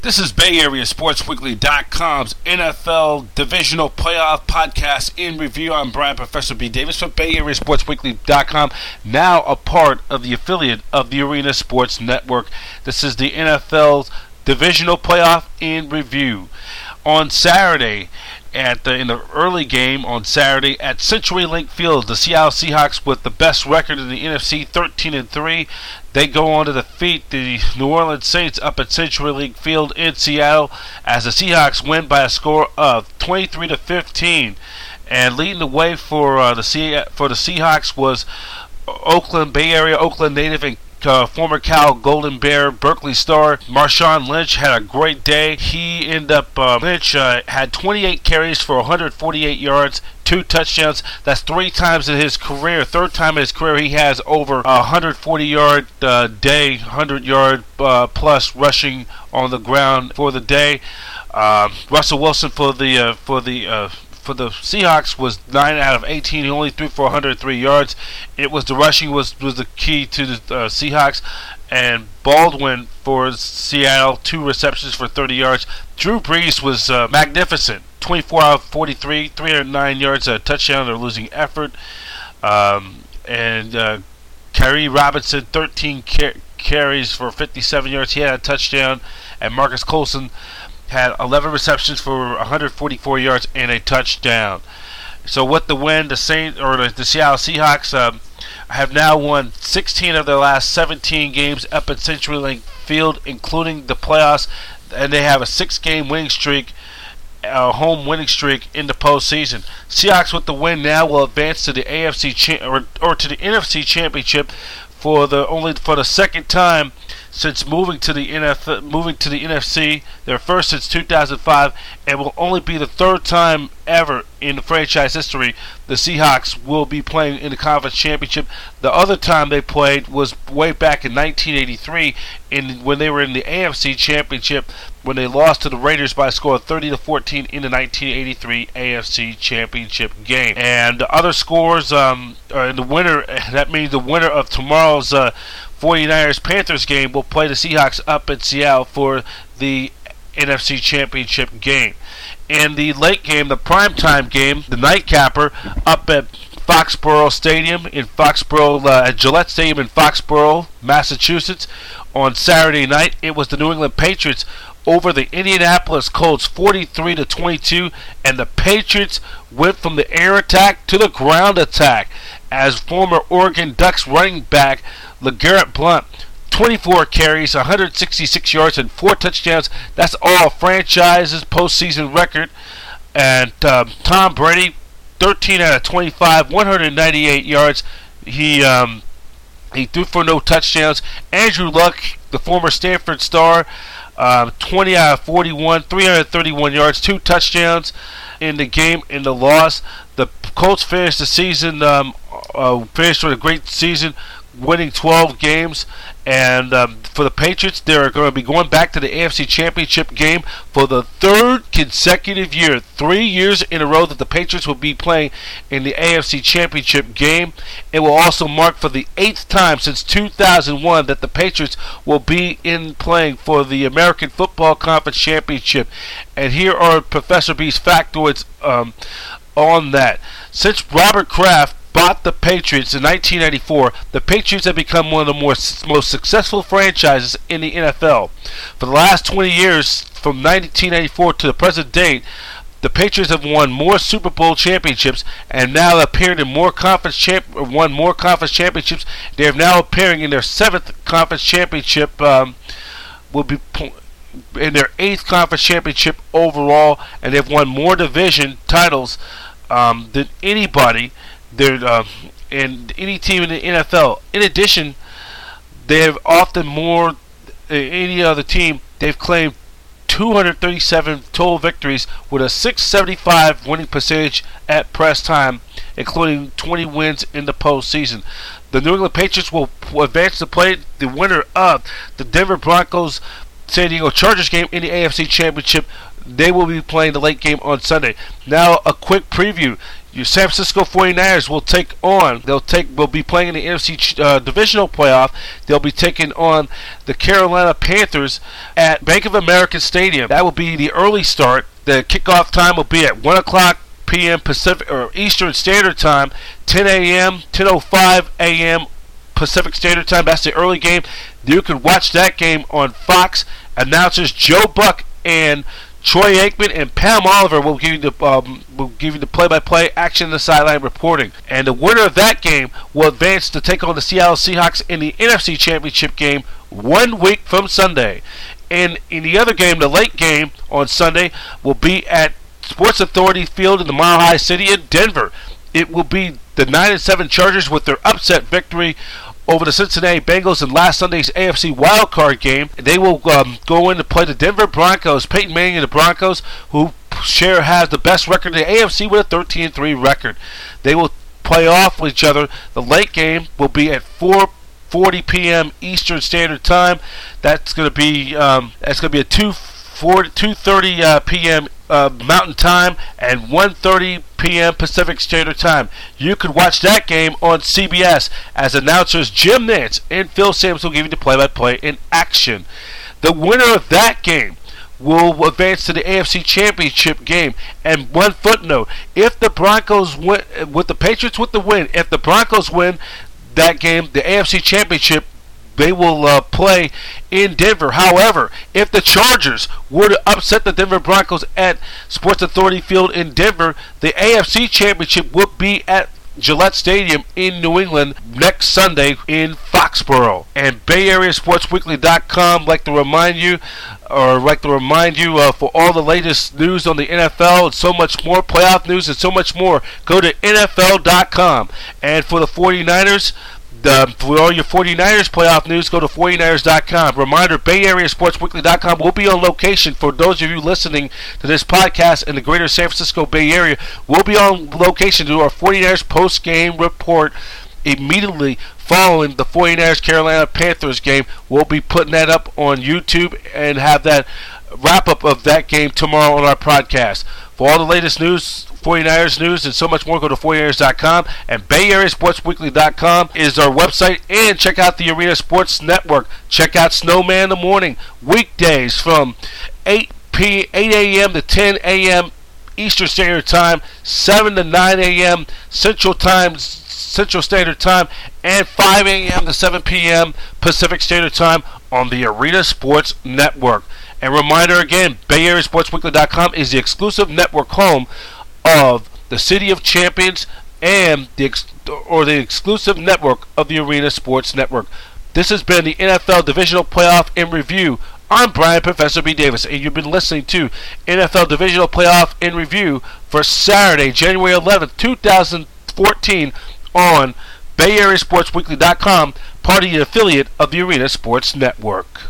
This is BayAreaSportsWeekly.com's NFL Divisional Playoff Podcast in review. I'm Brian Professor B. Davis from BayAreaSportsWeekly.com, now a part of the affiliate of the Arena Sports Network. This is the NFL Divisional Playoff in review. On Saturday, in the early game on Saturday at CenturyLink Field, the Seattle Seahawks, with the best record in the NFC, 13-3, they go on to defeat the New Orleans Saints up at CenturyLink Field in Seattle, as the Seahawks win by a score of 23-15. And leading the way for the Seahawks was Bay Area Oakland native and former Cal Golden Bear Berkeley star Marshawn Lynch had a great day. Lynch had 28 carries for 148 yards, 2 touchdowns. That's 3 times in his career, third time in his career he has over a 140-yard day, 100-yard plus rushing on the ground for the day. Russell Wilson for the Seahawks was 9 out of 18. He only threw for 103 yards. It was the rushing was the key to the Seahawks. And Baldwin for Seattle, 2 receptions for 30 yards. Drew Brees was magnificent. 24 out of 43, 309 yards, a touchdown, their losing effort. Kyrie Robinson, 13 carries for 57 yards. He had a touchdown. And Marcus Colson had 11 receptions for 144 yards and a touchdown. So with the win, the Seattle Seahawks have now won 16 of their last 17 games up at CenturyLink Field, including the playoffs, and they have a 6-game winning streak, home winning streak in the postseason. Seahawks with the win now will advance to the NFC to the NFC Championship for the second time since moving to the NFC, their first since 2005, and will only be the third time ever in the franchise history the Seahawks will be playing in the conference championship. The other time they played was way back in 1983, when they were in the AFC Championship, when they lost to the Raiders by a score of 30-14 in the 1983 AFC Championship game. And the other scores, the winner, that means the winner of tomorrow's 49ers-Panthers game will play the Seahawks up in Seattle for the NFC Championship game. In the late game, the primetime game, the nightcapper, up at Foxborough Stadium at Gillette Stadium in Foxborough, Massachusetts, on Saturday night, it was the New England Patriots over the Indianapolis Colts, 43-22, and the Patriots went from the air attack to the ground attack, as former Oregon Ducks running back LeGarrette Blount, 24 carries, 166 yards, and 4 touchdowns. That's all franchise's postseason record. And Tom Brady, 13 out of 25, 198 yards. He threw for no touchdowns. Andrew Luck, the former Stanford star, 20 out of 41, 331 yards, 2 touchdowns in the game. In the loss, the Colts finished the season, finished with a great season, winning 12 games. And for the Patriots, they're going to be going back to the AFC Championship game for the 3rd consecutive year, 3 years in a row that the Patriots will be playing in the AFC Championship game. It will also mark for the 8th time since 2001 that the Patriots will be playing for the American Football Conference Championship. And here are Professor B's factoids on that. Since Robert Kraft bought the Patriots in 1994, the Patriots have become one of the most successful franchises in the NFL. For the last 20 years, from 1994 to the present date, the Patriots have won more Super Bowl championships and now appeared in won more conference championships. They are now appearing in their 7th conference championship. Will be in their 8th conference championship overall, and they've won more division titles than anybody. And any team in the NFL. In addition, they have often more than any other team. They've claimed 237 total victories with a .675 winning percentage at press time, including 20 wins in the postseason. The New England Patriots will advance to play the winner of the Denver Broncos San Diego Chargers game in the AFC Championship. They will be playing the late game on Sunday. Now, a quick preview. Your San Francisco 49ers will be playing in the NFC divisional playoff. They'll be taking on the Carolina Panthers at Bank of America Stadium. That will be the early start. The kickoff time will be at 1 o'clock p.m. Pacific or Eastern Standard Time, 10 a.m., 10:05 a.m. Pacific Standard Time. That's the early game. You can watch that game on Fox. Announcers Joe Buck and Troy Aikman and Pam Oliver will give you the play-by-play action in the sideline reporting. And the winner of that game will advance to take on the Seattle Seahawks in the NFC Championship game 1 week from Sunday. And in the other game, the late game on Sunday, will be at Sports Authority Field in the Mile High City in Denver. It will be the 9-7 Chargers with their upset victory over the Cincinnati Bengals in last Sunday's AFC wildcard game. They will go in to play the Denver Broncos. Peyton Manning and the Broncos, who has the best record in the AFC with a 13-3 record. They will play off with each other. The late game will be at 4:40 p.m. Eastern Standard Time. That's going to be at 2:30 p.m. Mountain Time and 1:30 p.m. Pacific Standard Time. You could watch that game on CBS as announcers Jim Nantz and Phil Simms will give you the play-by-play in action. The winner of that game will advance to the AFC Championship game. And one footnote, if the Broncos win, with the Patriots with the win, if the Broncos win that game, the AFC Championship, they will play in Denver. However, if the Chargers were to upset the Denver Broncos at Sports Authority Field in Denver, the AFC Championship would be at Gillette Stadium in New England next Sunday in Foxborough. And BayAreaSportsWeekly.com like to remind you for all the latest news on the NFL and so much more, playoff news and so much more, go to NFL.com. And for the 49ers, for all your 49ers playoff news, go to 49ers.com. Reminder, BayAreaSportsWeekly.com will be on location for those of you listening to this podcast in the greater San Francisco Bay Area. We'll be on location to do our 49ers post-game report immediately following the 49ers Carolina Panthers game. We'll be putting that up on YouTube and have that wrap-up of that game tomorrow on our podcast. For all the latest news, 49ers news, and so much more, go to 49ers.com, and BayAreaSportsWeekly.com is our website, and check out the Arena Sports Network. Check out Snowman in the Morning, weekdays from 8 a.m. to 10 a.m. Eastern Standard Time, 7 to 9 a.m. Central Standard Time, and 5 a.m. to 7 p.m. Pacific Standard Time on the Arena Sports Network. And reminder again, BayAreaSportsWeekly.com is the exclusive network home of the City of Champions and the exclusive network of the Arena Sports Network. This has been the NFL Divisional Playoff in Review. I'm Brian Professor B. Davis, and you've been listening to NFL Divisional Playoff in Review for Saturday, January 11th, 2014 on BayAreaSportsWeekly.com, part of the affiliate of the Arena Sports Network.